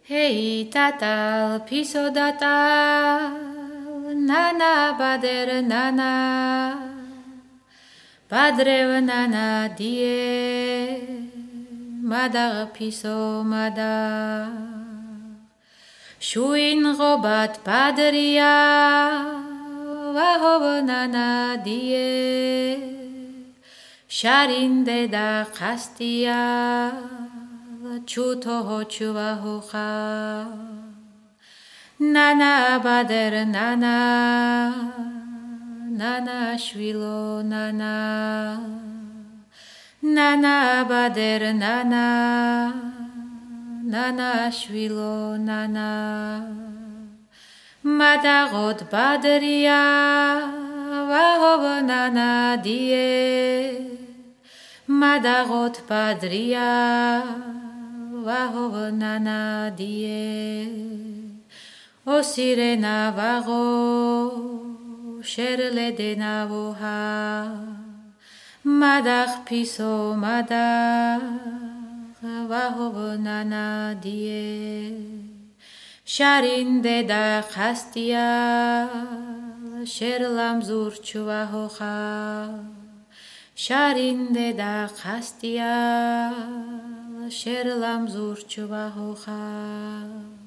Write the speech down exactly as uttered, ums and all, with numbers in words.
Hey tatal piso datal nana bader nana badrev nana die madar piso madar shuin robat padria vahov nana die sharin de da khastia chuto ho chuva ho kha nana bader nana nana shvilo nana nana bader nana nana shvilo nana madagot badria vahov nana die madagot badria vahov nana die o sirena vago sherle de navoha madach piso madach vahov nana die sharin de da khastia sherlam zur chuvahocha sharin de da khastia sherlam zur chuvahocha